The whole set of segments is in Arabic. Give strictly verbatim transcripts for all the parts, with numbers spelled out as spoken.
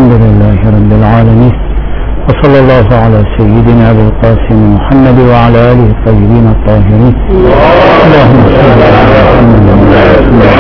الحمد لله رب العالمين، وصلى الله على سيدنا أبي القاسم محمد وعلى آله الطيبين الطاهرين. اللهم صل على محمد.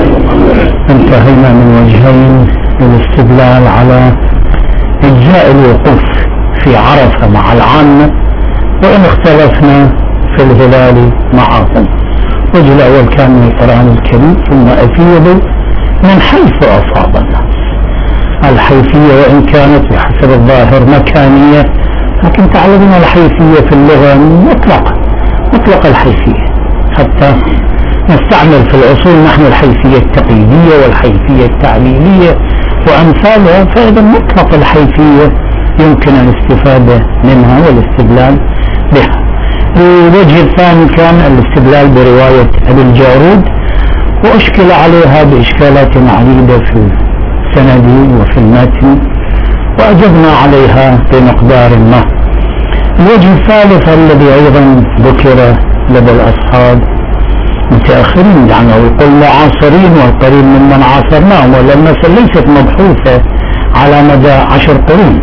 انتهينا من وجهين للاستدلال على إجزاء الوقوف في عرفة مع العامة، وإن اختلفنا في الهلال معهم. الوجه الأول كان من القرآن الكريم، ثم أفيض من حيث أصاب الناس. الحيثية وإن كانت بحسب الظاهر مكانية، لكن تعلمون الحيثية في اللغة مطلقة، مطلق الحيثية، حتى نستعمل في الأصول نحن الحيثية التقييدية والحيثية التعليلية وأمثالها، فإذا مطلق الحيثية يمكن الاستفادة منها والاستدلال بها. الوجه الثاني كان الاستدلال برواية أبي الجارود، وأشكل عليها بإشكالات عديدة في السند وفي المتن، وأجبنا عليها بمقدار ما. الوجه الثالث الذي أيضا ذكر لدى الأصحاب متأخرين، يعني يقول معاصرين والقريب ممن عاصرناهم، ولا المسألة ليست مبحوثة على مدى عشر قرون.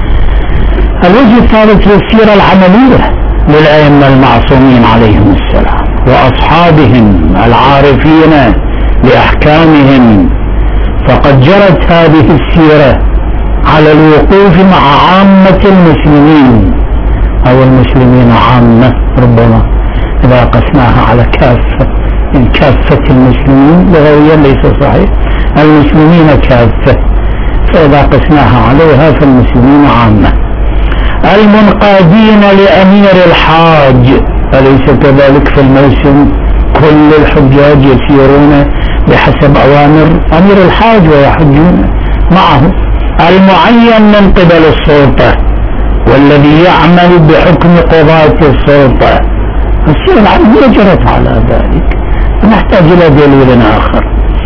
الوجه الثالث السيرة العملية للأئمة المعصومين عليهم السلام وأصحابهم العارفين لأحكامهم، فقد جرت هذه السيرة على الوقوف مع عامة المسلمين أو المسلمين عامة، ربما إذا قسناها على كافة، من كافة المسلمين لغويا ليس صحيح، المسلمين كافة، فإذا قسناها عليها فالمسلمين عامة المنقادين لأمير الحاج. أليس كذلك في الموسم كل الحجاج يسيرون بحسب أوامر أمير الحاج ويحجون معه، المعين من قبل السلطة والذي يعمل بحكم قضاة السلطة. السيرة العملية جرت على ذلك، نحتاج إلى دليل آخر.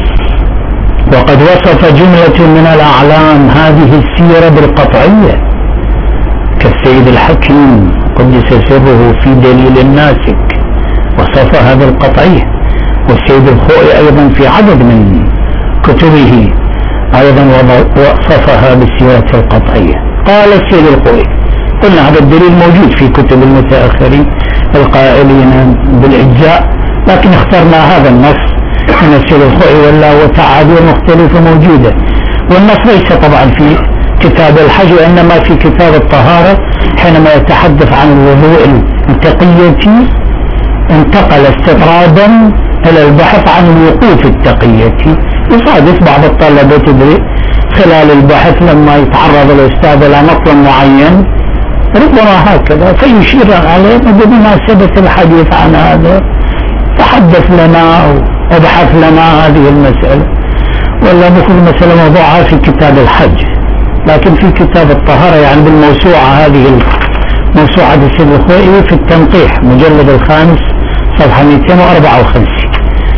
وقد وصف جملة من الأعلام هذه السيرة بالقطعية كالسيد الحكيم قدس سره في دليل الناسك، وصفها بالقطعية، والسيد الخوئي أيضا في عدد من كتبه أيضا وصفها بالسيرة القطعية. قال السيد الخوئي، قلنا هذا الدليل موجود في كتب المتأخرين القائلين بالإجزاء، لكن اخترنا هذا النص من السيد الخوئي، ولا وتعابير مختلفة موجودة، والنص ليس طبعا في كتاب الحج وإنما في كتاب الطهارة، حينما يتحدث عن الوضوء التقية انتقل استطرادا إلى البحث عن الوقوف التقية. يصادف بعض الطلبة تدري خلال البحث لما يتعرض الأستاذ إلى نص معين ربما هكذا فيشير عليه بمناسبة الحديث عن هذا، تحدث لنا أو ابحث لنا هذه المسألة، ولا مثل مسألة موضوعها في كتاب الحج، لكن في كتاب الطهارة يعني بالموسوعة هذه موسوعة السيد الخوئي في التنقيح مجلد الخامس صفحة مئتين وأربعة وخمسين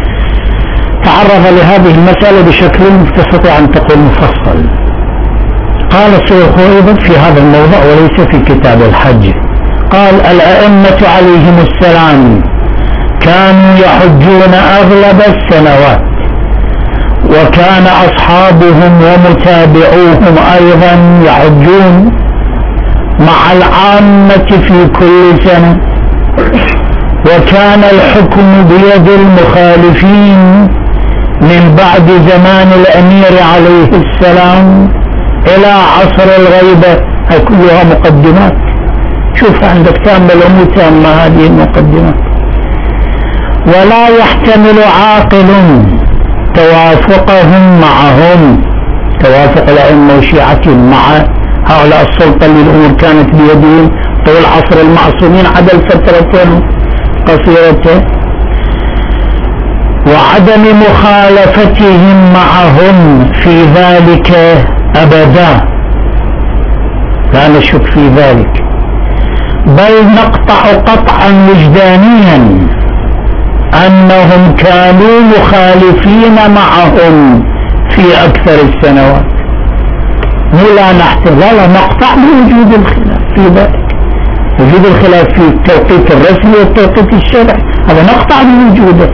تعرض لهذه المسألة بشكل تستطيع أن تقول مفصل. قال السيد الخوئي في هذا الموضوع وليس في كتاب الحج، قال الأئمة عليهم السلام كانوا يحجون أغلب السنوات، وكان أصحابهم ومتابعوهم أيضا يحجون مع العامة في كل سنة، وكان الحكم بيد المخالفين من بعد زمان الأمير عليه السلام إلى عصر الغيبة. هاي كلها مقدمات، شوف عندك تامة ومتامة هذه المقدمات. ولا يحتمل عاقل توافقهم معهم، توافق الأئمة وشيعتهم مع هؤلاء السلطة اللي الأمور كانت بيدهم طول عصر المعصومين عدا الفترة قصيرة، وعدم مخالفتهم معهم في ذلك أبدا، لا نشك في ذلك، بل نقطع قطعا وجدانيا أنهم كانوا مخالفين معهم في أكثر السنوات. لا نحتاج لا نقطع بوجود الخلاف في ذلك، وجود الخلاف في التوقيت الرسمي والتوقيت الشرعي هذا نقطع بوجوده،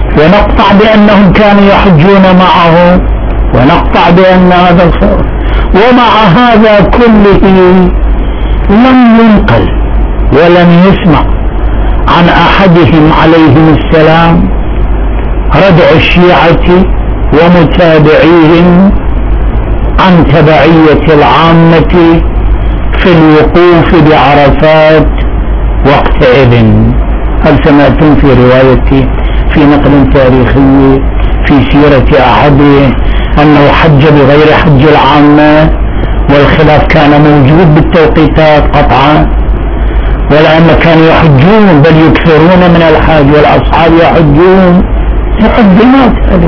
ونقطع بأنهم كانوا يحجون معه، ونقطع بأن هذا الخلاف، ومع هذا كله لم ينقل ولم يسمع عن أحدهم عليهم السلام ردع الشيعة ومتابعيهم عن تبعية العامة في الوقوف بعرفات وقتئذ. هل سمعتم في رواية في نقل تاريخي في سيرة أحدهم أنه حج بغير حج العامة؟ والخلاف كان موجود بالتوقيتات قطعا، والأئمة كانوا يحجون بل يكثرون من الحج والأصحاب يحجون مقدمات هذه،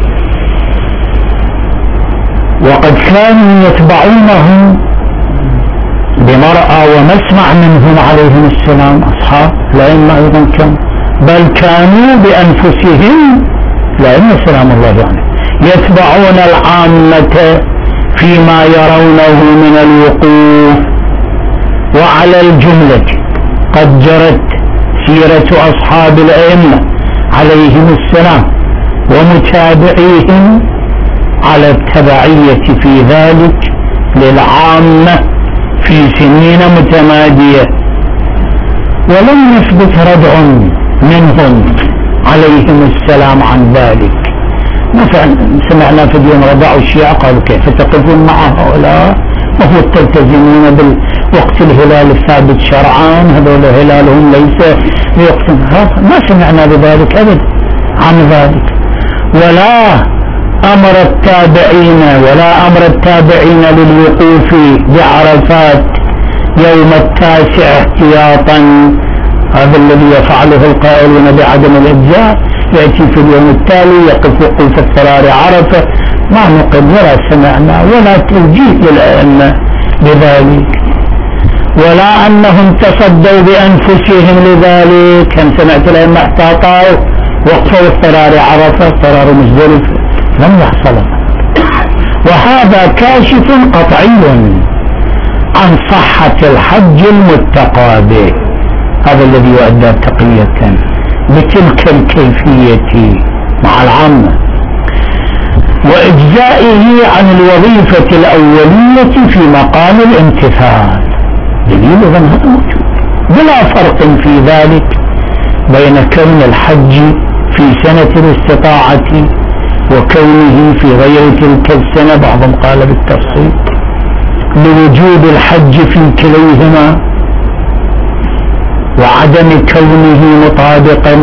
وقد كانوا يتبعونهم بمرأى ومسمع منهم عليهم السلام أصحاب الأئمة أيضا كم، بل كانوا بأنفسهم الأئمة سلام الله عليهم يتبعون العامة فيما يرونه من الوقوف. وعلى الجملة قد جرت سيرة أصحاب الأئمة عليهم السلام ومتابعيهم على التبعية في ذلك للعامة في سنين متمادية، ولم يثبت ردع منهم عليهم السلام عن ذلك. مثلا سمعنا في اليوم ردعوا الشيعة قالوا كيف تقفون مع هؤلاء وهو تلتزمون بالوقت الهلال الثابت شرعا، هذول هلالهم ليس بوقت، ما سمعنا بذلك أبدا عن ذلك. ولا أمر التابعين ولا أمر التابعين للوقوف بعرفات يوم التاسع احتياطا، هذا الذي يفعله القائلون بعدم الإجزاء، يأتي في اليوم التالي يقف وقوف اضطرار عرفة، ما نقل ولا سمعنا ولا توجيه للأئمة بذلك، ولا أنهم تصدوا بأنفسهم لذلك. كم سمعت الأئمة احتاطوا وقفوا اضطرار عرفة اضطرار مزدلفة، لم يحصل. وهذا كاشف قطعي عن صحة الحج المتقى به، هذا الذي يؤدى تقية بتلك الكيفية مع العامة، وإجزائه عن الوظيفة الأولية في مقام الامتثال. دليل إذن هذا موجود بلا فرق في ذلك بين كون الحج في سنة الاستطاعة وكونه في غير تلك السنة، بعضهم قال بالتفصيل لوجوب الحج في كليهما وعدم كونه مطابقا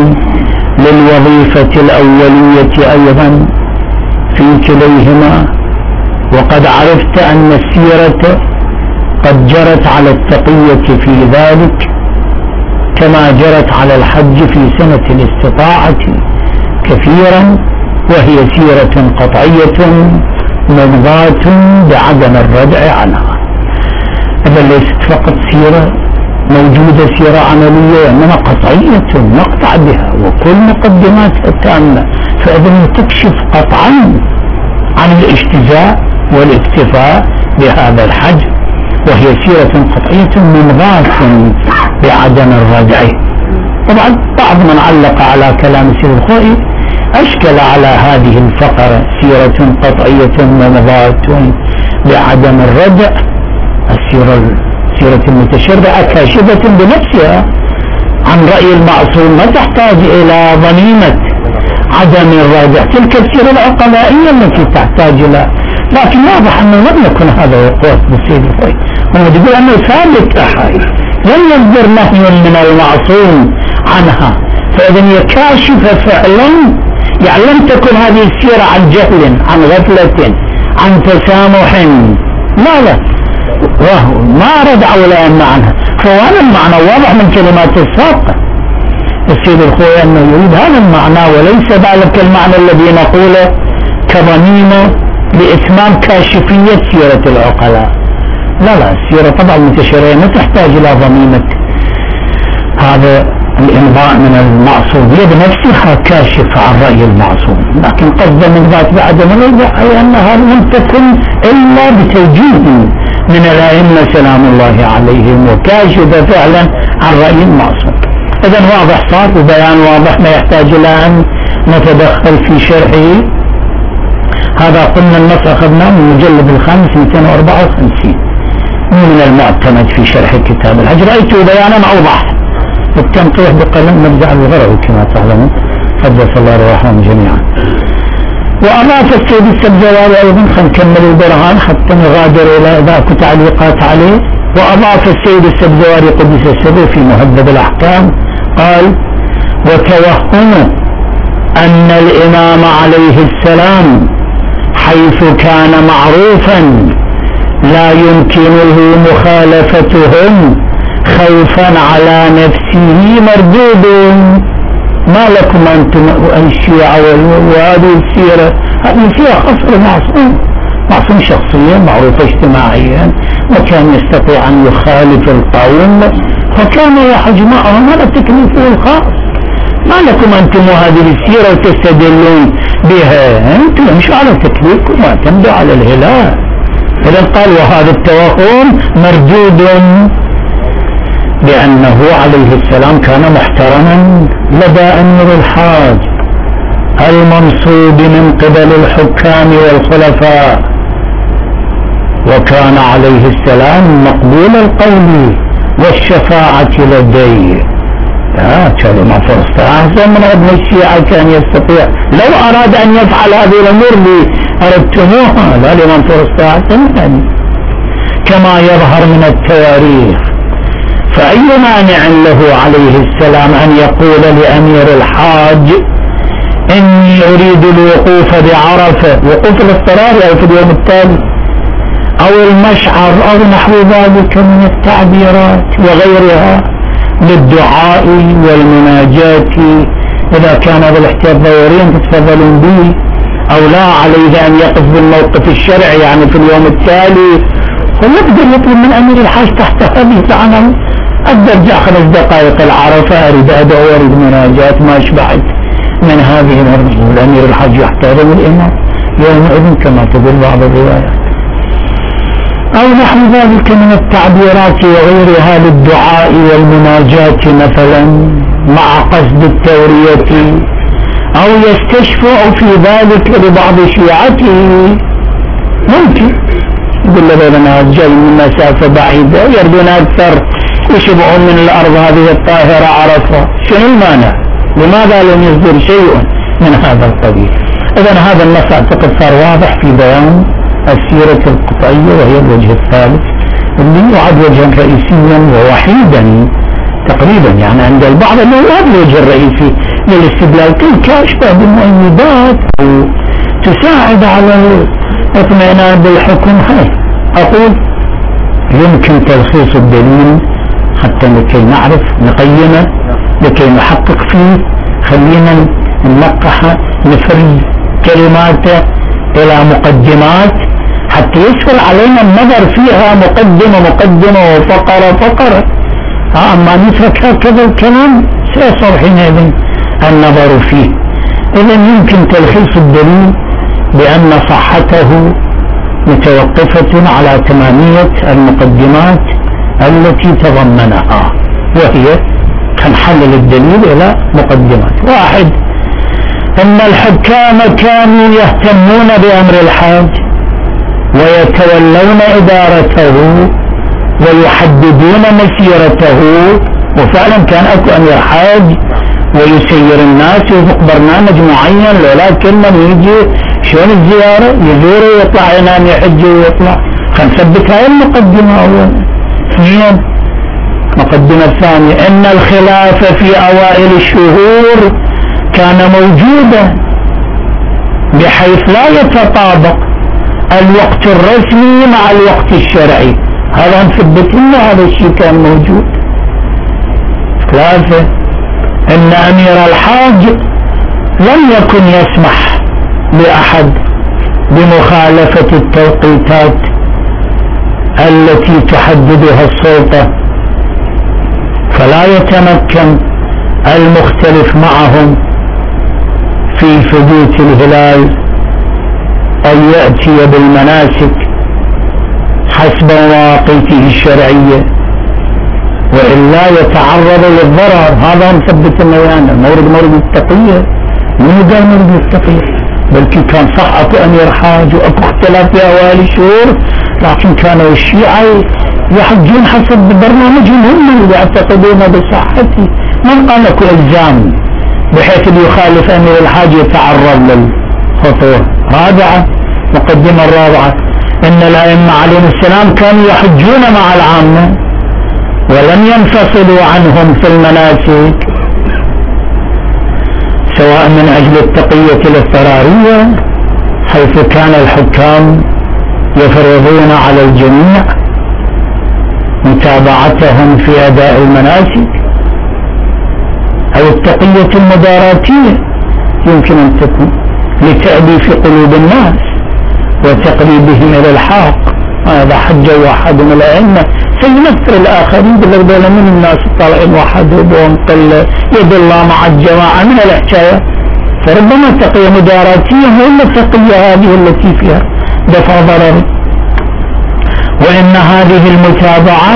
للوظيفة الأولية أيضا في كليهما. وقد عرفت أن السيرة قد جرت على التقية في ذلك كما جرت على الحج في سنة الاستطاعة كثيرا، وهي سيرة قطعية ممضاة بعدم الردع عنها. إذا ليست فقط سيرة موجودة سيرة عملية، إنما قطعية نقطع بها وكل مقدماتها تامة، فإذا تكشف قطعا عن الاجتزاء والاكتفاء بهذا الحج، وهي سيرة قطعية ممضاة بعدم الردع. طبعا بعض من علق على كلام سيد الخوئي أشكل على هذه الفقرة سيرة قطعية ممضاة بعدم الردع. السيرة سيرة المتشرعة كاشفة بنفسها عن رأي المعصوم، ما تحتاج إلى ضميمة عدم الردع، تلك السيرة العقلائية التي تحتاج إلى، لكن واضح أنه لم يكن هذا وقوف بالسيد الخوئي، هو يقول أنه ثابت أحاديث لم يصدر نهي من المعصوم عنها، فإذا هي كاشفة فعلا. يعني لم تكن هذه السيرة عن جهل عن غفلة عن تسامح، لا لا ما ردعوا الأئمة عنها، فهذا المعنى واضح من كلمات السابقة. السيد الخوئي أنه يريد هذا المعنى وليس ذلك المعنى الذي نقوله كضميمة لإتمام كاشفية سيرة العقلاء. لا لا السيرة طبعا المتشرعة ما تحتاج إلى ضميمة هذا الإمضاء من المعصوم، هي بنفسها كاشفة عن رأي المعصوم، لكن قصد من ذات بعدم الرجع أي أنها لم تكن إلا بتوجيه من الأئمة سلام الله عليهم وكاشفة فعلا عن رأي المعصوم. إذن واضح صار وبيان واضح ما يحتاج إلى أن نتدخل في شرحه. هذا قلنا النص أخذناه من المجلد الخامس مئتين وأربعة وخمسين من المعتمد في شرح كتاب الحج. رأيته بيانا أوضح التنقيح بقلم مبدع الغروي كما تعلمون قدس الله روحهم جميعا. وأضاف السيد السبزواري أيضا، خلينا نكمل البرهان حتى نغادر إلى إذا تعليقات عليه. وأضاف السيد السبزواري قدس السره في مهذب الأحكام قال: وتوهم أن الإمام عليه السلام حيث كان معروفا لا يمكنه مخالفتهم خوفا على نفسه مردود. ما لكم أنتم الشيعة وهذه السيرة، هذه فيها خصر معصوم، معصوم شخصيا معروف اجتماعيا وكان يستطيع أن يخالف القوم فكان يحج معهم، هذا تكليفه الخاص. ما لكم أنتم هذه السيرة تستدلون بها؟ أنتم مش على تكليفكم، اعتمدوا على الهلال. إذا قال وهذا التوهم مردود لأنه عليه السلام كان محترما لدى أمير الحاج المنصوب من قبل الحكام والخلفاء، وكان عليه السلام مقبول القول والشفاعة لديه. لا كلمة فرصة أحسن من ابن الشيعة كان يستطيع لو أراد أن يفعل هذه الأمور اللي أردتموها، لا لمن فرصة أحسن يعني كما يظهر من التواريخ. فأي مانع له عليه السلام أن يقول لأمير الحاج إني أريد الوقوف بعرفة، وقوف الاضطرار أو في اليوم التالي أو المشعر أو نحو ذلك من التعبيرات وغيرها للدعاء والمناجاة إذا كان هذا الاحتياط ضروريا تتفضلون به، أو لا عليه أن يقف بالموقف الشرعي يعني في اليوم التالي، ويقدر يطلب من أمير الحاج تحت هذه العناوين أقدر جاء خمس دقائق العرفة أريد أدعو أريد مناجاة ما أشبعت من هذه الأمور، الأمير الحاج يحترم الإمام يومئذ كما تقول بعض الروايات، أو نحو ذلك من التعبيرات وغيرها للدعاء والمناجاة مثلا مع قصد التورية، أو يستشفع في ذلك لبعض شيعته ممكن يقول له أنا جاي من مسافة بعيدة يردون أكثر يشبعون من الأرض هذه الطاهرة عرفة، شنو المانع؟ لماذا لم يصدر شيء من هذا القبيل؟ إذن هذا النص أعتقد صار واضح في بيان السيرة القطعية، وهي الوجه الثالث اللي يعد وجها رئيسيا ووحيدا تقريبا يعني عند البعض أنه هذا الوجه الرئيسي للاستدلال، تلك أشبه بالمؤيدات تساعد على الاطمئنان بالحكم. هاي أقول يمكن تلخيص الدليل حتى لكي نعرف نقيمه لكي نحقق فيه، خلينا ننقح نفرد كلماته إلى مقدمات حتى يسهل علينا النظر فيها مقدمة مقدمة وفقرة فقرة، أما نترك هكذا الكلام سيصعب حينئذ النظر فيه. إذا يمكن تلخيص الدليل بأن صحته متوقفة على تمامية المقدمات التي تضمنها، وهي كنحلل الدليل إلى مقدمات. واحد، أن الحكام كانوا يهتمون بأمر الحاج ويتولون إدارته ويحددون مسيرته، وفعلا كان أكو أمير حاج ويسير الناس ويفق برنامج معين، ولكن من يجي شلون الزيارة يزور ويطلع ينام يحج ويطلع. خلينا نثبت هاي المقدمة أولا. اثنين، مقدمة ثانية، أن الخلافة في أوائل الشهور كان موجودا بحيث لا يتطابق الوقت الرسمي مع الوقت الشرعي، هذا نثبت إن هذا الشيء كان موجود. ثلاثة، أن أمير الحاج لم يكن يسمح لأحد بمخالفة التوقيتات التي تحددها السلطة، فلا يتمكن المختلف معهم في ثبوت الهلال أن يأتي بالمناسك حسب مواقيته الشرعية، وإلا يتعرض للضرر. هذا مثبت النوعان، مورد مورد التقية، من قال مورد التقية؟ بلكي كان صح اكو امير حاج واكو اختلاف في اوائل الشهور، لكن كانوا الشيعة يحجون حسب برنامجهم هم اللي يعتقدون بصحته، من قال اكو الزام بحيث اللي يخالف امير الحاج يتعرض للخطوة. رابعة، مقدمة الرابعة، ان الائمة عليهم السلام كانوا يحجون مع العامة ولم ينفصلوا عنهم في المناسك، سواء من اجل التقية الاضطرارية حيث كان الحكام يفرضون على الجميع متابعتهم في اداء المناسك، او التقية المداراتية يمكن ان تكون لتأليف قلوب الناس وتقريبهم الى الحق. هذا حج واحد من الائمة سينفر الاخرين بالله من الناس طالعين وحدهم قل يد الله مع الجماعة من الحكاية، فربما تقية مداراتية ولا التقية هذه التي فيها دفع ضرر. وان هذه المتابعة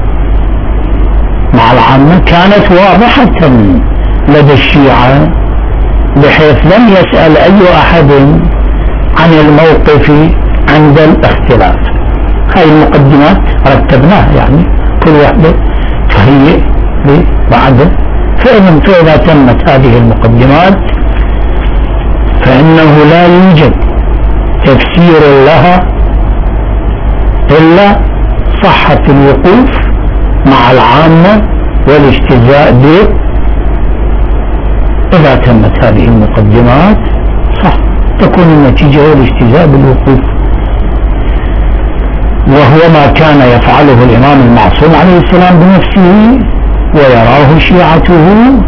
مع العامة كانت واضحة لدى الشيعة بحيث لم يسأل اي احد عن الموقف عند الاختلاف. هاي المقدمات رتبناها يعني كل واحدة تهيئ بعد، فإذا فإذا تمت هذه المقدمات فإنه لا يوجد تفسير لها إلا صحة الوقوف مع العامة والاجتزاء به. إذا تمت هذه المقدمات صح تكون النتيجة هو الاجتزاء بالوقوف، وهو ما كان يفعله الإمام المعصوم عليه السلام بنفسه ويراه شيعته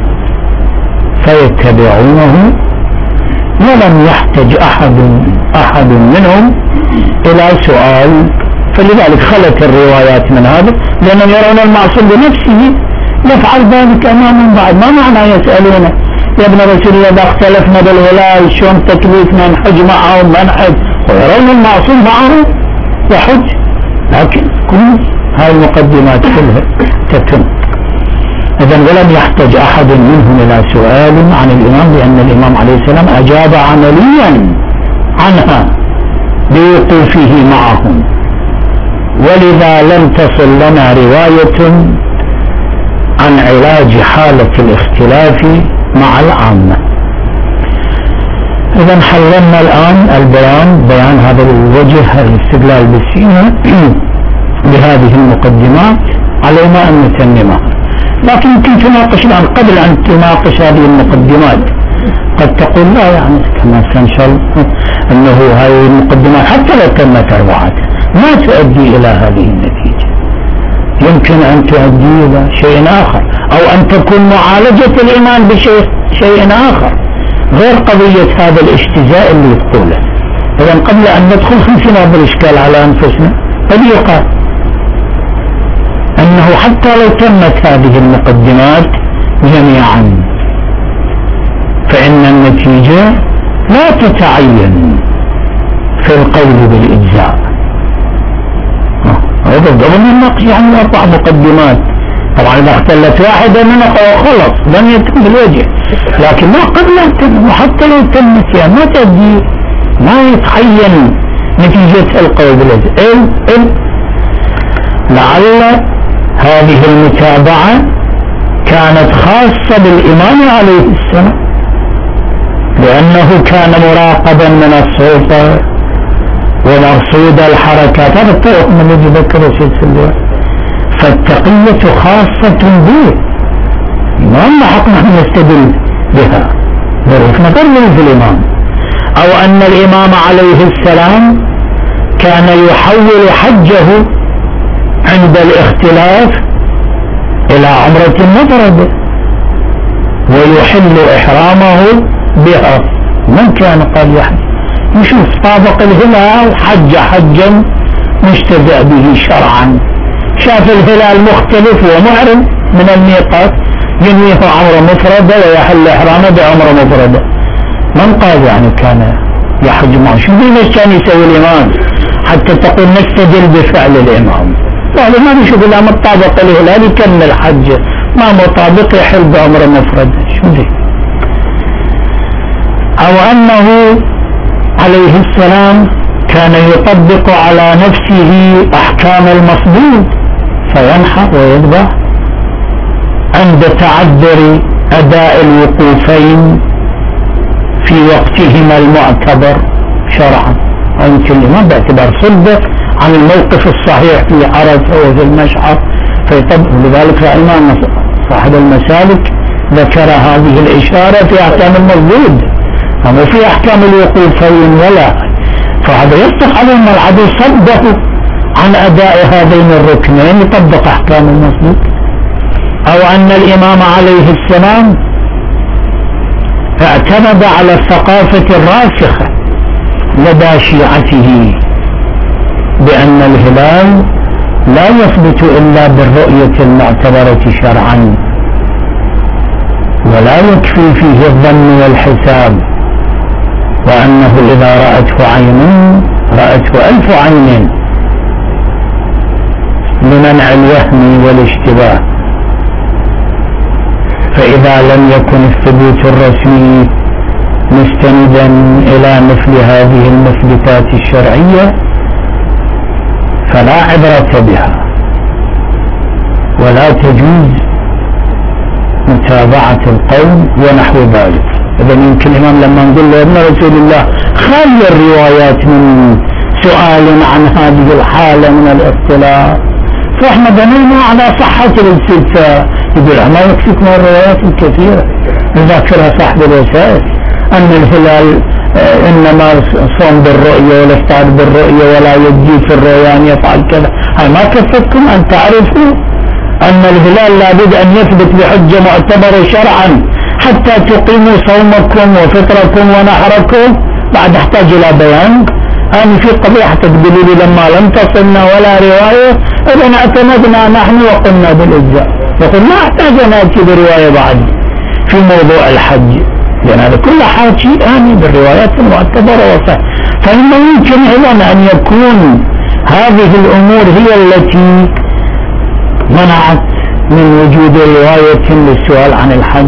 فيتبعونه، ولم يحتج أحد أحد منهم إلى سؤال. فلذلك خلت الروايات من هذا لأنهم يرون المعصوم بنفسه يفعل ذلك أمامهم. بعد ما معنى يسألونه يا ابن رسول الله إذا اختلفنا بالهلال شلون تكليفنا نحج معهم ما نحج، ويرون المعصوم معه يحج. لكن كل هاي المقدمات كلها تتم. إذن ولم يحتج أحد منهم إلى سؤال عن الإمام لأن الإمام عليه السلام أجاب عمليا عنها بوقوفه معهم، ولذا لم تصل لنا رواية عن علاج حالة الاختلاف مع العامة. إذن حللنا الآن البيان بيان هذا الوجه الاستدلال بالسنة بهذه المقدمات على ما أن نتممها. لكن يمكن تناقش الآن قبل أن تناقش هذه المقدمات قد تقول لا يعني كما سنشل أنه هذه المقدمات حتى لو تمت أربعتها ما تؤدي إلى هذه النتيجة، يمكن أن تؤدي إلى شيء آخر أو أن تكون معالجة الإيمان بشيء شيء آخر غير قضية هذا الاجتزاء اللي يقوله. إذن قبل أن ندخل خلفنا بالإشكال على أنفسنا قد يقال أنه حتى لو تمت هذه المقدمات جميعا فإن النتيجة لا تتعين في القول بالإجزاء. هذا قبل النقش عن أربع مقدمات، طبعا إذا اختلت واحدة منها خلص لم يتم بالوجه، لكن ما قبل أن تم وحتى لو تمت يعني ما تؤدي ما يتعين نتيجة القول بالإجزاء. لعل هذه المتابعة كانت خاصة بالإمام عليه السلام لأنه كان مراقبا من السلطة ومرصود الحركات. هذا الطرق من الذي ذكره سلسلة، فالتقية خاصة به ما حق نحن نستدل بها ظروف نظر في الإمام، أو أن الإمام عليه السلام كان يحول حجه عند الاختلاف إلى عمرة مفردة ويحل إحرامه بها. من كان قال يحج يشوف طابق الهلال حج حجا مجتزأ به شرعا، شاف الهلال مختلف ومحرم من الميقات ينويه عمرة مفردة ويحل إحرامه بعمرة مفردة. من قال يعني كان يحج معه؟ شو ليش كان يسوي الإمام حتى تقول نستدل بفعل الإمام؟ لا ما بيشوف إلا مطابق الهلال يكمل حجه، ما مطابق يحل بعمرة مفردة. شو ذي؟ أو أنه عليه السلام كان يطبق على نفسه أحكام المصدود فينحر ويذبح عند تعذر أداء الوقوفين في وقتهما المعتبر شرعا. يمكن الإمام باعتبار صدق عن الموقف الصحيح في عرفة وفي المشعر فيطبق. لذلك الإمام صاحب المسالك ذكر هذه الإشارة في أحكام المصدود أما في أحكام الوقوفين ولا. فهذا يصدق على أن العدو صدق عن أداء هذين الركنين يطبق أحكام المصدود. أو أن الإمام عليه السلام اعتمد على الثقافة الراسخة لدى شيعته بأن الهلال لا يثبت إلا بالرؤية المعتبرة شرعا ولا يكفي فيه الظن والحساب، وأنه إذا رأته عين رأته ألف عين لمنع الوهم والاشتباه. فإذا لم يكن الثبوت الرسمي مستندا إلى مثل هذه المثبتات الشرعية فلا عبرة بها ولا تجوز متابعة القوم ونحو ذلك. إذا يمكن الإمام لما نقول له ابن رسول الله خلي الروايات من سؤال عن هذه الحالة من الاختلاف فإحنا بنينا على صحة الاستفتاء. يقول ما يكفيك من الروايات الكثيرة يذكرها صاحب الوسائل أن الهلال إنما صوم بالرؤية والإفطار بالرؤية ولا يجي في الريان يفعل كذا. هاي ما كفتكم أن تعرفوا أن الهلال لابد أن يثبت بحجة معتبرة شرعا حتى تقيموا صومكم وفطركم ونحركم. بعد احتاج إلى بيان. أنا في قضية حتى تقولوا لي لما لم تصلنا ولا رواية إذن اعتمدنا نحن وقلنا بالإجزاء. يقول ما احتاج أن أتي برواية بعد في موضوع الحج لأن هذا كل حاجة آني بالروايات المعتبرة وصح. فإنه يمكن إذن أن يكون هذه الأمور هي التي منعت من وجود رواية للسؤال عن الحج.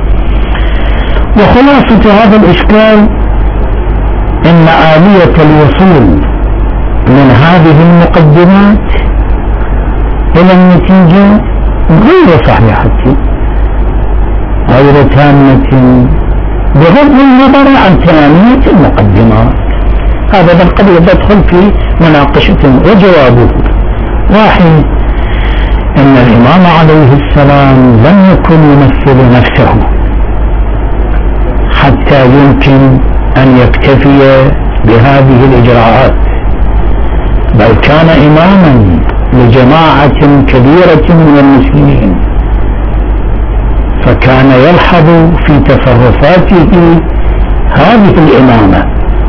وخلاصة هذا الإشكال إن آلية الوصول من هذه المقدمات إلى النتيجة غير صحيحة غير تامة بغض النظر عن تمامية المقدمات. هذا قد يدخل في مناقشة وجوابه. واحد إن الإمام عليه السلام لم يكن يمثل نفسه حتى يمكن أن يكتفي بهذه الإجراءات، بل كان إماما لجماعة كبيرة من المسلمين، فكان يلحظ في تصرفاته هذه الإمامة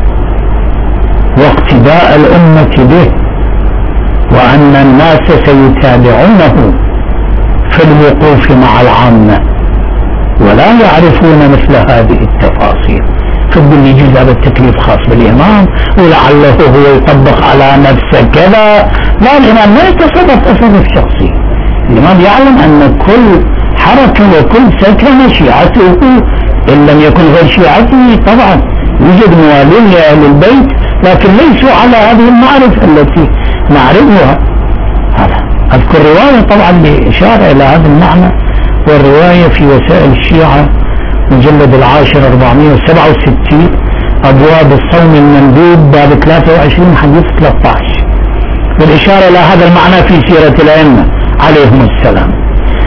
واقتداء الأمة به، وأن الناس سيتابعونه في الوقوف مع العامة ولا يعرفون مثل هذه التفاصيل. فبقول لي يجوز هذا التكليف خاص بالإمام ولعله هو يطبق على نفسه كذا. لا، الإمام ما يتصرف تصرف شخصي. الإمام يعلم أن كل حركة وكل سكن شيعته إن لم يكن غير شيعته طبعا يوجد موالين لأهل البيت لكن ليسوا على هذه المعرفة التي نعرفها. أذكر رواية طبعا بإشارة إلى هذا المعنى، والرواية في وسائل الشيعة مجلد العاشر أربعمائة وسبعة وستين أبواب الصوم المندوب باب ثلاثة وعشرين حديث ثلاثة عشر، والإشارة إلى هذا المعنى في سيرة الأئمة عليهم السلام.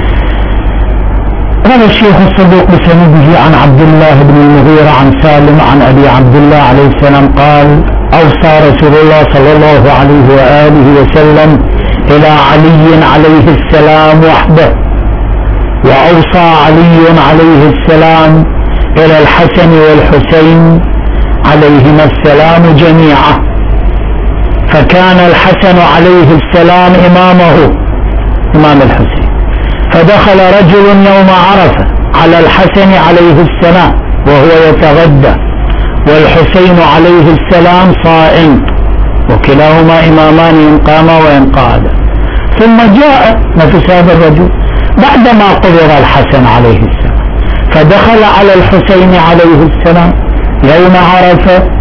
قال الشيخ الصدوق بسنده عن عبد الله بن المغيرة عن سالم عن أبي عبد الله عليه السلام قال: أوصى رسول الله صلى الله عليه وآله وسلم إلى علي عليه السلام وحده، وأوصى علي عليه السلام إلى الحسن والحسين عليهما السلام جميعا، فكان الحسن عليه السلام إمامه إمام الحسين، فدخل رجل يوم عرفة على الحسن عليه السلام وهو يتغدى، والحسين عليه السلام صائم، وكلاهما إمامان إن قام وإن قعد. ثم جاء نفس هذا الرجل بعدما قبض الحسن عليه السلام، فدخل على الحسين عليه السلام يوم عرفة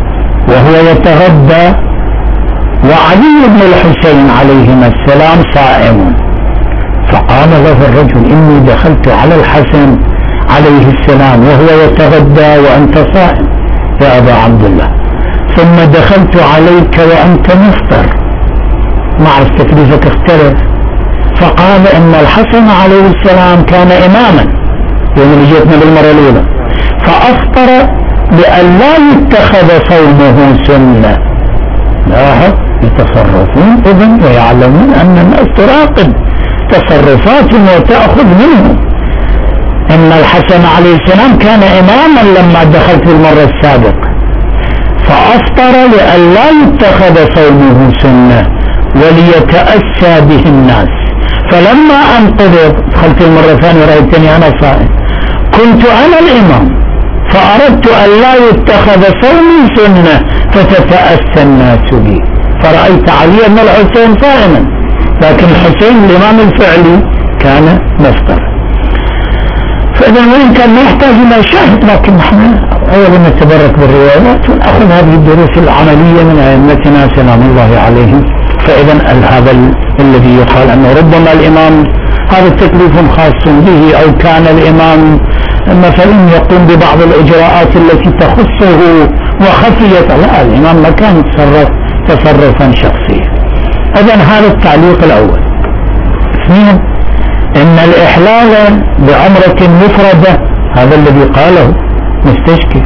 وهو يتغدى وعلي بن الحسين عليهما السلام صائم، فقال له الرجل إني دخلت على الحسن عليه السلام وهو يتغدى وأنت صائم يا أبا عبد الله، ثم دخلت عليك وأنت مفطر، مع تكليفك اختلف. فقال إن الحسن عليه السلام كان إماما يوم اللي جيتنا بالمرة الأولى، فأفطر لأن لا يتخذ صومه سنة. لاحظ يتصرفون إذن ويعلمون أن الناس تراقب تصرفاتهم وتأخذ منهم. إن الحسن عليه السلام كان إماما لما دخلت المرة السابقة، فأفطر لأن لا يتخذ صومه سنة وليتأسى به الناس. فلما أنقذت دخلت المرة الثانية رأيتني أنا صائم، كنت أنا الإمام فأردت أن لا يتخذ صومي سنة فتتأسى الناس بي، فرأيت علي بن الحسين صائما، لكن الحسين الإمام الفعلي كان مفطر. فإذا وإن كان ما يحتاج إلى شاهد، لكن نحن أولا نتبرك بالروايات ونأخذ هذه الدروس العملية من أئمتنا سلام الله عليهم. فإذا هذا الذي يقال أنه ربما الإمام هذا التكليف خاص به، أو كان الإمام مثلا يقوم ببعض الإجراءات التي تخصه وخفية، لا الإمام ما كان يتصرف تصرفا شخصيا. إذن هذا التعليق الأول. اثنين، إن الإحلال بعمرة مفردة هذا الذي قاله مستشكل،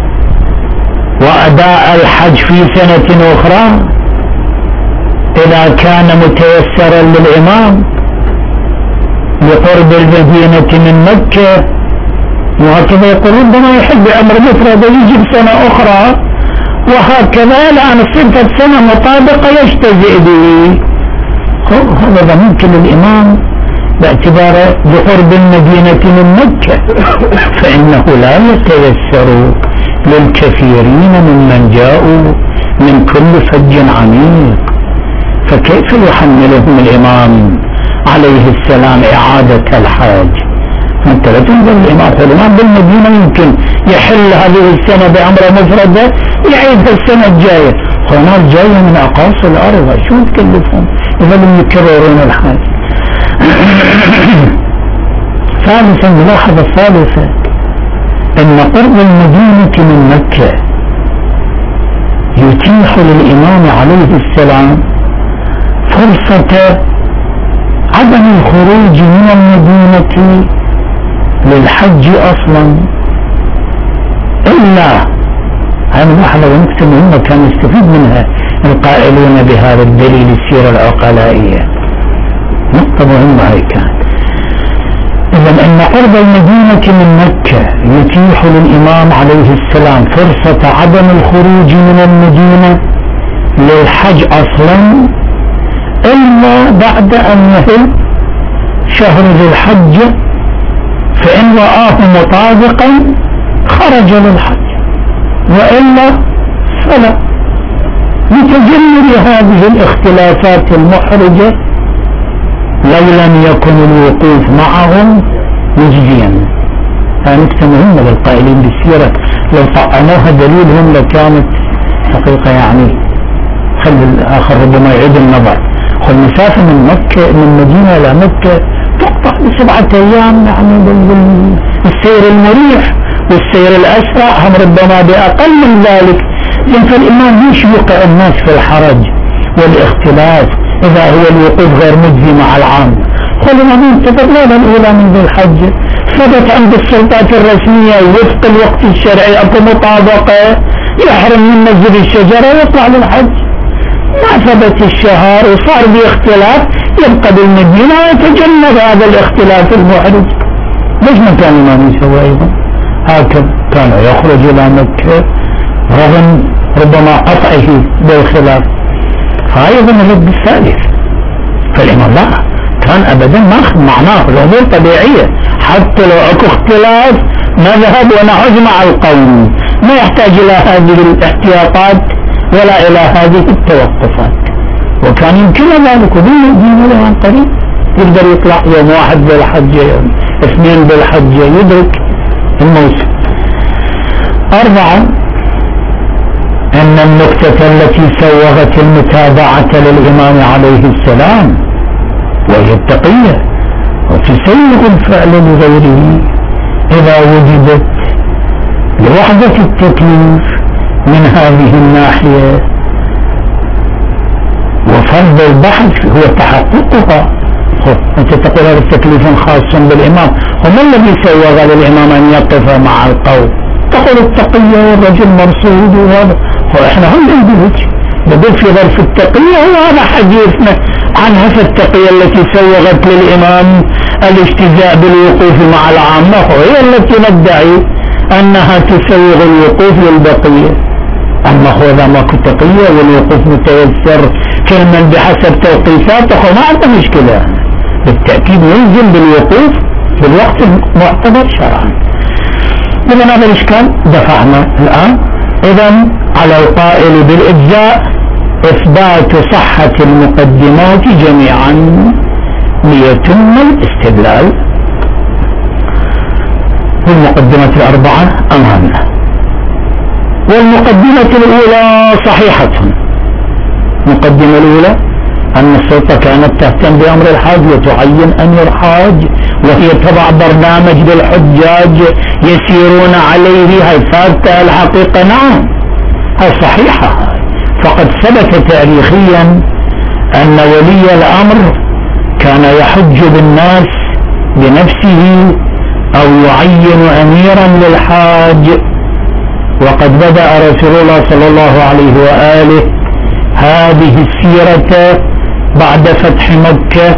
وأداء الحج في سنة أخرى إذا كان متيسرا للإمام لقرب المدينة من مكة، وهكذا يقولون ربما يحب أمر مفردة يجب سنة أخرى، وهكذا الآن صفة سنة مطابقة يجتزئ به. هذا ممكن الإمام باعتبار بقرب المدينة من مكة، فإنه لا يتيسر للكثيرين ممن جاءوا من كل فج عميق، فكيف يحملهم الإمام عليه السلام إعادة الحاج؟ أنت لا تنظر الإمام الإمام بالمدينة يمكن يحل هذه السنة بأمر مفردة يعيدها السنة الجاية، هناك جاية من أقاصي الأرض شو تكلفهم إذا لم يكررون الحاج. ثالثا ملاحظة ثالثة أن قرب المدينة من مكة يتيح للإمام عليه السلام فرصة عدم الخروج من المدينة للحج أصلا، إلا هذه ملاحظة ونكتة مهمة كان يستفيد منها القائلون بهذا الدليل السيرة العقلائية، نقطة مهمة هي كانت. إذن أن قرب المدينة من مكة يتيح للإمام عليه السلام فرصة عدم الخروج من المدينة للحج أصلا إلا بعد أن يهل شهر ذي الحج، فإن رآه مطابقا خرج للحج، وإلا فلا، لتجنب هذه الاختلافات المحرجة لو لم يكن الوقوف معهم مجزيا. هذه نكتة مهمة للقائلين بالسيرة، لو طعنوها دليلهم لكانت حقيقة يعني خلي الآخر ربما يعيد النظر. والمسافة من مكة من مدينة إلى مكة تقطع بسبعة أيام يعني بالسير المريح، والسير الأسرع هم ربما بأقل من ذلك. فالإمام ليش يوقع الناس في الحرج والاختلاف إذا هو الوقوف غير مجزي مع العام؟ خلنا ننتظر ليلة الأولى من ذي الحج، ثبت عند السلطات الرسمية وفق الوقت الشرعي أكو مطابقة، يحرم من مسجد الشجرة ويطلع للحج. ما ثبت الشهر وصار باختلاف يبقى بالمدينة ويتجنب هذا الاختلاف المحرج. ليش ما كان الإمام يسوي أيضا هكذا؟ كان يخرج إلى مكة رغم ربما قطعه بالخلاف. فأيضا الرد الثالث، فالإمام لا كان أبدا ما معناه الأمور طبيعية، حتى لو أكو اختلاف نذهب ونعود مع القوم، ما يحتاج إلى هذه الاحتياطات ولا إلى هذه التوقفات. وكان يمكن ذلك بالمدينة له عن قريب يقدر يطلع يوم واحد بالحج يوم اثنين بالحج يدرك الموسم. أربعة، أن النقطة التي سوغت المتابعة للإمام عليه السلام وهي التقية، وتسوغ الفعل لغيره إذا وجدت لوحدة التكليف من هذه الناحية، وفرض البحث هو تحققها. أنت تقول هذا التكليف خاص بالإمام، وما الذي سوغ للإمام أن يقف مع القوم؟ تقول التقية والرجل مرصود وهذا، وإحنا هم نقول بدل في ظرف التقية، وهذا حديثنا عنها. فالتقية التي سوغت للإمام الاجتزاء بالوقوف مع العامة وهي التي ندعي أنها تسوغ الوقوف للبقية. أما هو ذا ماكو تقية والوقوف متيسر كل من بحسب توقيفاته، ما عنده مشكلة، بالتأكيد يلزم بالوقوف بالوقت المعتبر شرعا. إذن هذا الإشكال دفعنا الآن. إذن على القائل بالإجزاء إثبات صحة المقدمات جميعا ليتم الاستدلال. والمقدمة الأربعة أمامنا. والمقدمة الأولى صحيحة. المقدمة الأولى أن السلطة كانت تهتم بأمر الحاج وتعين أمير حاج، وهي تضع برنامج للحجاج يسيرون عليه. هاي ثابتة الحقيقة، نعم هاي صحيحة. فقد ثبت تاريخيا أن ولي الأمر كان يحج بالناس بنفسه أو يعين أميرا للحاج. وقد بدأ رسول الله صلى الله عليه وآله هذه السيرة بعد فتح مكة،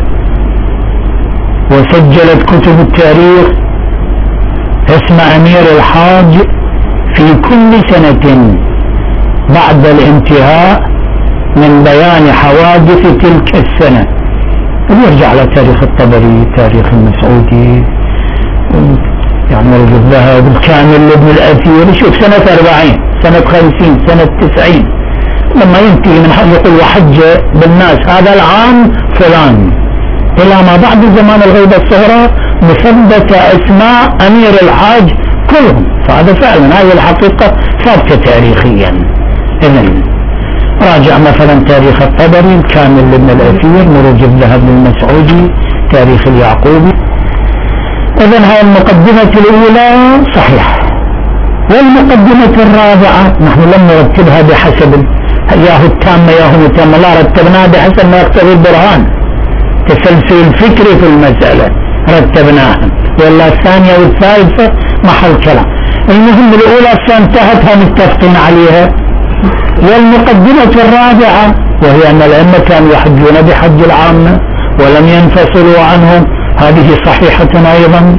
وسجلت كتب التاريخ اسم أمير الحاج في كل سنة بعد الانتهاء من بيان حوادث تلك السنة. يرجع على تاريخ الطبري، تاريخ المسعودي، يعني الذهب الكامل لابن الأثير. شوف سنة أربعين، سنة خمسين، سنة تسعين، لما ينتهي من حج يقول وحج بالناس هذا العام فلان، إلى ما بعد زمان الغيبة الصغرى مثبت أسماء أمير الحاج كلهم. فهذا فعلا هذه الحقيقة ثابتة تاريخيا. إذن راجع مثلا تاريخ الطبري الكامل لابن الأثير، مروج الذهب للمسعودي، تاريخ اليعقوبي. إذن هاي المقدمة الأولى صحيحة. والمقدمة الرابعة نحن لم نرتبها بحسب ياهو التامة ياهو التامة، لا، رتبناها بحسب ما يقتضي البرهان، تسلسل الفكر في المسألة رتبناها، ولا الثانية والثالثة محل كلام. المهم الأولى انتهتها متفقين عليها. والمقدمة الرابعة وهي أن الأئمة كانوا يحجون بحج العامة ولم ينفصلوا عنهم، هذه صحيحة أيضا.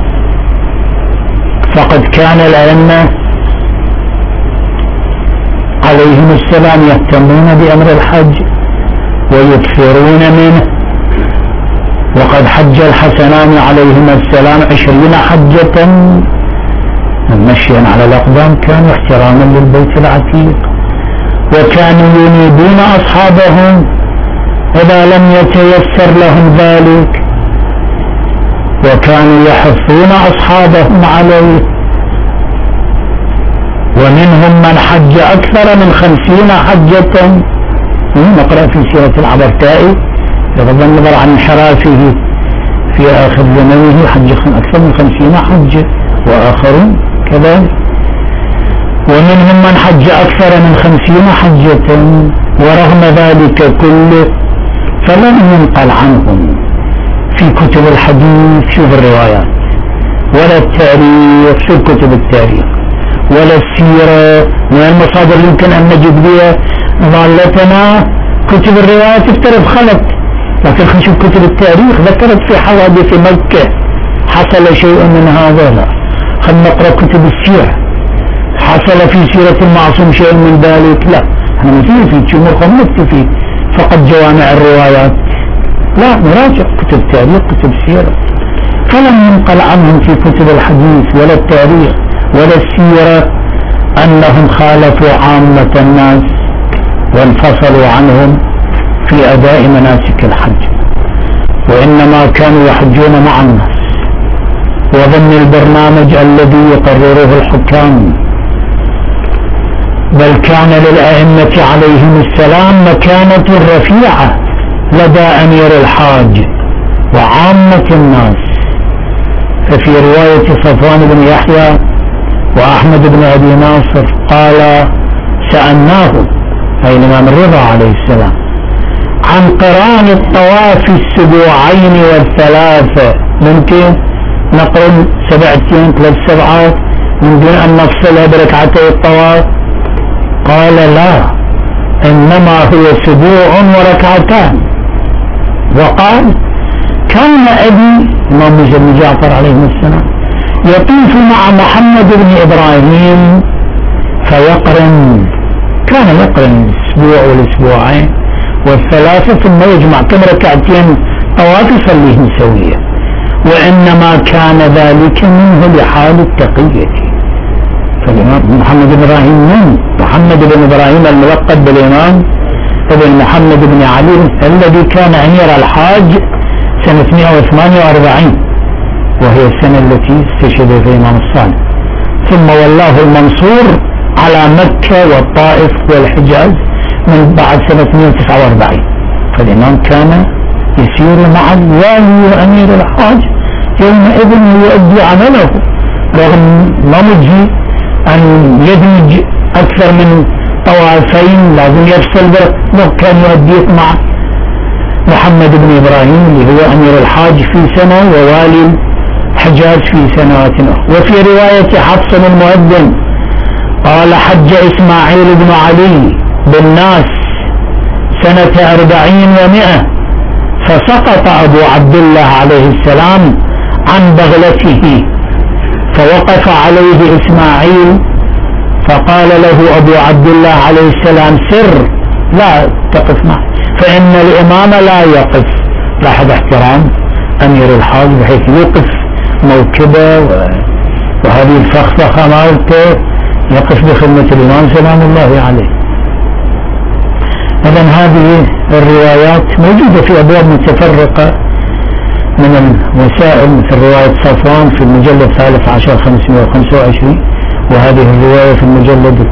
فقد كان الأئمة عليهم السلام يهتمون بأمر الحج ويكثرون منه، وقد حج الحسنان عليهما السلام عشرين حجة مشيا على الأقدام، كانوا احتراما للبيت العتيق، وكانوا ينيبون أصحابهم إذا لم يتيسر لهم ذلك، وكانوا يحثون أصحابهم عليه. ومنهم من حج أكثر من خمسين حجة، نقرأ في سيرة العبرتائي بغض النظر عن انحرافه في آخر زمنه حج أكثر من خمسين حجة، وآخرون كذلك. ومنهم من حج أكثر من خمسين حجة، ورغم ذلك كله فلم ينقل عنهم في كتب الحديث، شوف الروايات، ولا التاريخ، شوف كتب التاريخ، ولا السيرة من المصادر يمكن أن نجد بها ضالتنا. كتب الروايات افترض خلت، لكن خلينا نشوف كتب التاريخ ذكرت في حوادث مكة حصل شيء من هذا، لا. خلينا نقرأ كتب السيرة حصل في سيرة المعصوم شيء من ذلك، لا. احنا نسير في تشمر خلينا نكتفي فقط جوامع الروايات، لا، نراجع كتب تاريخ كتب سيرة. فلم ينقل عنهم في كتب الحديث ولا التاريخ ولا السيرة أنهم خالفوا عامة الناس وانفصلوا عنهم في أداء مناسك الحج، وإنما كانوا يحجون مع الناس وضمن البرنامج الذي يقرره الحكام. بل كان للأئمة عليهم السلام مكانة رفيعة لدى أمير الحاج وعامة الناس. ففي رواية صفوان بن يحيى وأحمد بن أبي ناصر قال سألناه أي الإمام الرضا عليه السلام عن قران الطواف السبوعين والثلاثة، ممكن نقرن سبعتين ثلاث سبعات من دون أن نفصلها بركعتي الطواف؟ قال لا، إنما هو سبوع وركعتان. وقال كان أبي إمام موسى بن جعفر عليه السلام يطوف مع محمد بن إبراهيم فيقرن، كان يقرن الأسبوع والأسبوعين والثلاثة ثم يجمع كم ركعتين طواف يصليهم سويا، وإنما كان ذلك منه لحال التقية. فالإمام محمد بن إبراهيم من محمد بن إبراهيم الملقب بالإمام ابن محمد بن علي الذي كان أمير الحاج سنة مئة وثمانية وأربعين، وهي السنة التي استشهد فيها الإمام الصالح، ثم والله المنصور على مكة والطائف والحجاز من بعد سنة مئة وتسعة وأربعين. فالإمام كان يسير مع الوالي وأمير الحاج يومئذ يؤدي عمله، رغم نمجي أن يدمج أكثر من طوافين لازم يفصل به، كان يؤديه مع محمد بن إبراهيم اللي هو أمير الحاج في سنة ووالي الحجاز في سنوات أخرى. وفي رواية حفص المؤذن قال حج إسماعيل بن علي بالناس سنة أربعين ومئة، فسقط أبو عبد الله عليه السلام عن بغلته فوقف عليه إسماعيل فقال له أبو عبد الله عليه السلام سر لا تقف معه، فإن الإمام لا يقف. لاحظ احترام أمير الحاج بحيث يوقف موكبه وهذه الفخفخة مالته يقف بخدمة الإمام سلام الله عليه. إذن هذه الروايات موجودة في أبواب متفرقة من الوسائل، مثل رواية صفوان في المجلد الثالث عشر خمسمائة وخمسة وعشرين، وهذه الرواية في المجلد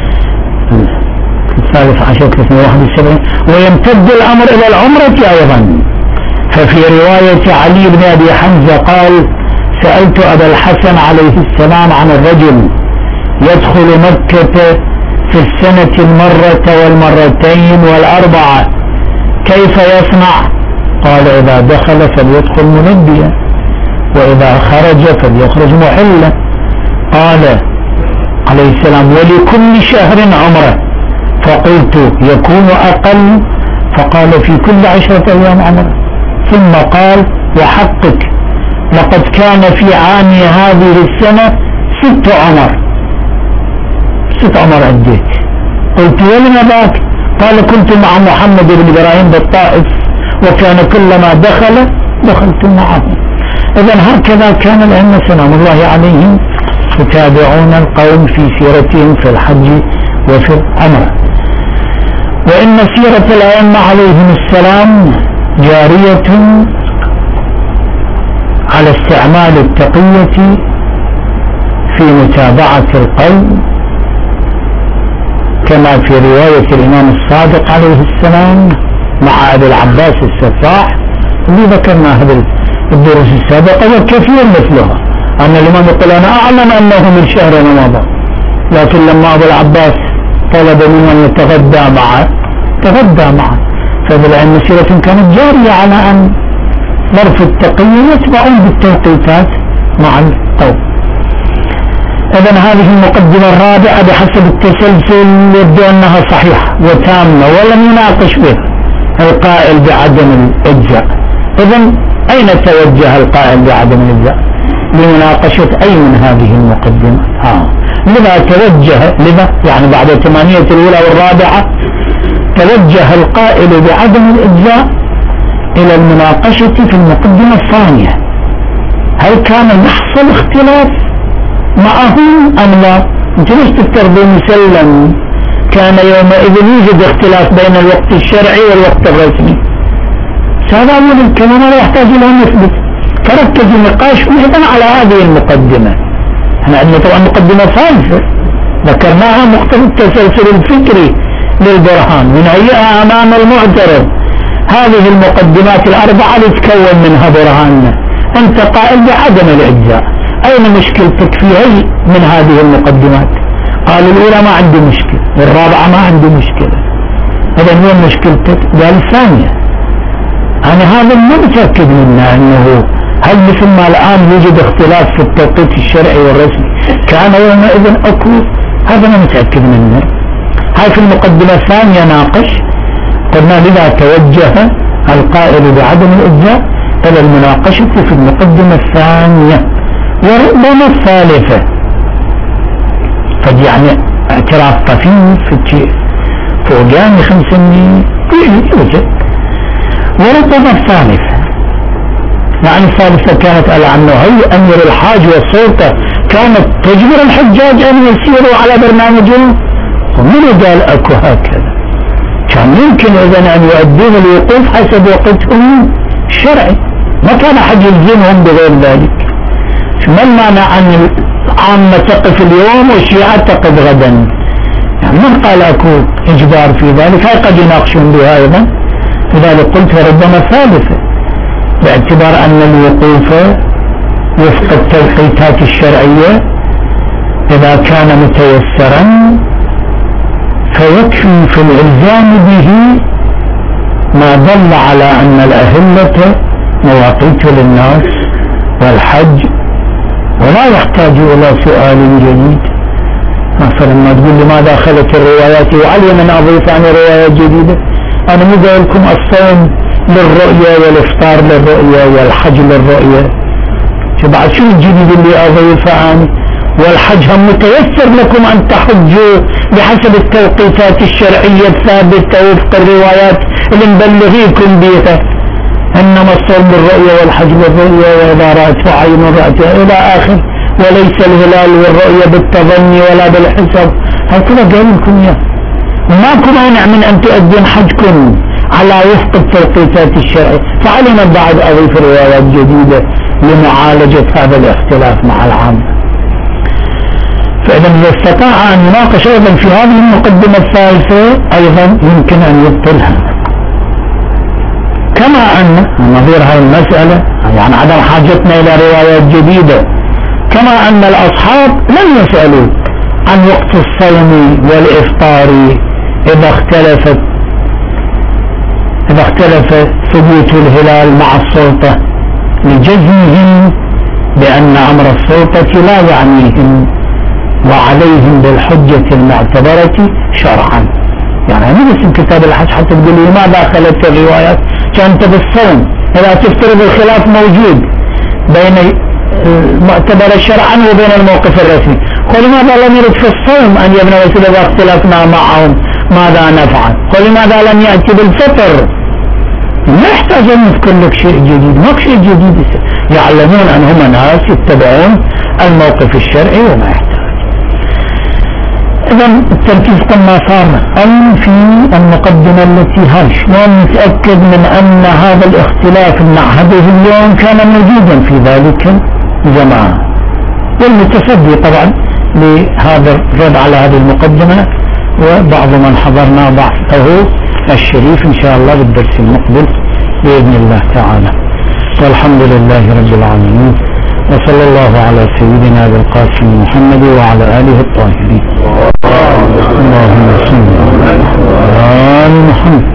الثالث عشر ثلاثمائة وواحد وسبعين، ويمتد الأمر إلى العمرة أيضا. ففي رواية علي بن أبي حمزة قال سألت أبا الحسن عليه السلام عن الرجل يدخل مكة في السنة المرة والمرتين والأربعة كيف يصنع؟ قال إذا دخل فليدخل ملبيا، وإذا خرج فليخرج محلا. قال عليه السلام ولكل شهر عمره، فقلت يكون أقل؟ فقال في كل عشرة أيام عمره. ثم قال وحقك لقد كان في عام هذه السنة ست عمر، ست عمر عديت. قلت ولما ذاك؟ قال كنت مع محمد بن إبراهيم بالطائف وكان كلما دخل دخلت معه. إذن هكذا كان الأئمة سلام الله عليهم يتابعون القوم في سيرتهم في الحج وفي العمرة. وإن سيرة الأئمة عليهم السلام جارية على استعمال التقية في متابعة القوم، كما في رواية الإمام الصادق عليه السلام مع أبي العباس السفاح اللي ذكرناها بالدروس السابقة، وكثير مثلها أن الإمام يقول أنا أعلم أنه من شهر رمضان، لكن لما أبو العباس طلب منه أن يتغدى معه تغدى معه. فبالعلم سيرة كانت جارية على أن ظرف التقية يتبعون بالتوقيتات مع القوم. إذن هذه المقدمة الرابعة بحسب التسلسل يبدو أنها صحيحة وتامة ولم يناقش بها القائل بعدم الإجزاء. إذن أين توجه القائل بعدم الإجزاء؟ لمناقشة أي من هذه المقدمات؟ آه. لذا توجه لذا يعني بعد الثمانية الأولى والرابعة توجه القائل بعدم الإجزاء إلى المناقشة في المقدمة الثانية، هل كان يحصل اختلاف معهم أم لا؟ أنت مش تفترض مسلم كان يومئذ يوجد اختلاف بين الوقت الشرعي والوقت الرسمي، هذا أول الكلام لا يحتاج إلى نثبت. فركز النقاش أيضا على هذه المقدمة. احنا عندنا طبعا مقدمة ثالثة ذكرناها مقتضى التسلسل الفكري للبرهان من هيئة أمام المعترض. هذه المقدمات الأربعة اللي تكون منها برهاننا. أنت قائل بعدم الإجزاء، أين مشكلتك في أي من هذه المقدمات؟ قال الأولى ما عندي مشكلة، والرابعة ما عندي مشكلة. إذا وين مشكلتك؟ قال الثانية. أنا هذا مو متأكد منه، أنه هل مثل ما الآن يوجد اختلاف في التوقيت الشرعي والرسمي كان يومئذ أكو؟ هذا ما متأكد منه. هاي في المقدمة الثانية ناقش، قلنا لذا توجه القائل بعدم الإجزاء إلى المناقشة في المقدمة الثانية وربما الثالثة، قد يعني اعتراف طفيف في الشيء فوقاني خمسمية يوجد، وربما الثالثة. يعني الثالثة كانت على أنه هي أمير الحاج والسلطة كانت تجبر الحجاج أن يسيروا على برنامجهم، ومن قال أكو هكذا؟ كان يمكن إذن أن يؤدون الوقوف حسب وقتهم الشرعي، ما كان حد يلزمهم بغير ذلك. ما المانع أن العامة تقف اليوم والشيعة تقف غدا؟ يعني من قال أكو إجبار في ذلك؟ هاي قد يناقشون بها أيضا. لذلك قلت ربما ثالثة، باعتبار أن الوقوف وفق التوقيتات الشرعية إذا كان متيسرا فيكفي في الإلزام به ما دل على أن الأهلة مواقيت للناس والحج، ولا يحتاج إلى سؤال جديد. مثلا ما تقول لماذا خلت الروايات وعلي من أضيف عن روايات جديدة؟ أنا مو قايل لكم الصوم للرؤية والإفطار للرؤية والحج للرؤية، بعد شو الجديد اللي أضيفه أنا؟ والحج هم متيسر لكم أن تحجوا بحسب التوقيتات الشرعية الثابتة وفق الروايات اللي نبلغيكم بها، إنما الصوم للرؤية والحج للرؤية وإذا رأت عين رأتها إلى آخر، وليس الهلال والرؤية بالتظني ولا بالحسب. هكذا قال لكم إياه، وماكو مانع من أن تؤدون حجكم على وفق التوقيتات الشرعية. فعلينا بعد أضيف روايات جديدة لمعالجة هذا الاختلاف مع العامة. فإذا إذا استطاع أن يناقش أيضا في هذه المقدمة الثالثة أيضا يمكن أن يبطلها، كما أن نظير هذه المسألة يعني عدم حاجتنا إلى روايات جديدة، كما أن الأصحاب لم يسألوا عن وقت الصوم والإفطار إذا اختلفت إذا اختلف ثبوت الهلال مع السلطة، لجزمهم بأن أمر السلطة لا يعنيهم وعليهم بالحجة المعتبرة شرعا. يعني مو بس كتاب الحج حتى تقول لي ما دخلت الروايات، كانت بالصوم إذا تفترض الخلاف موجود بين المعتبر شرعا وبين الموقف الرسمي، ولماذا لم يرد في الصوم أن يبنى وسيلة إذا اختلفنا معهم ماذا نفعل؟ ولماذا لم يأتي بالفطر؟ ما يحتاج أن نذكر لك شيء جديد، ما شيء جديد، يعلمون أن هم ناس يتبعون الموقف الشرعي وما يحتاج. إذا التركيز قلنا صار أم في المقدمة التي هاي شلون نتأكد من أن هذا الاختلاف المعهده اليوم كان موجودا في ذلك الجماعة، والمتصدي طبعا لهذا الرد على هذه المقدمة وبعض من حضرنا بحثه الشريف إن شاء الله بالدرس المقبل بإذن الله تعالى. والحمد لله رب العالمين، وصلى الله على سيدنا أبي القاسم محمد وعلى آله الطاهرين. اللهم صل على محمد.